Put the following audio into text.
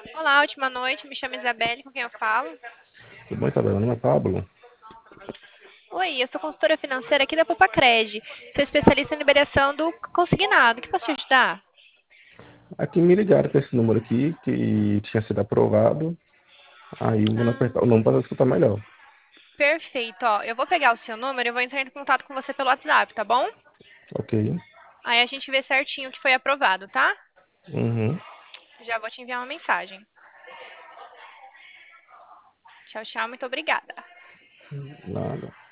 Olá, última noite. Me chamo Isabelle, com quem eu falo? Tudo bom, Isabela? Meu nome é Pablo. Oi, eu sou consultora financeira aqui da Popacred. Sou especialista em liberação do consignado. O que posso te ajudar? Aqui me ligaram para esse número aqui, que tinha sido aprovado. Aí eu vou Ah, apertar o número para escutar melhor. perfeito. Ó, eu vou pegar o seu número e vou entrar em contato com você pelo WhatsApp, tá bom? Ok. Aí a gente vê certinho o que foi aprovado, tá? Uhum. Já vou te enviar uma mensagem. Tchau, tchau. Muito obrigada. Nada.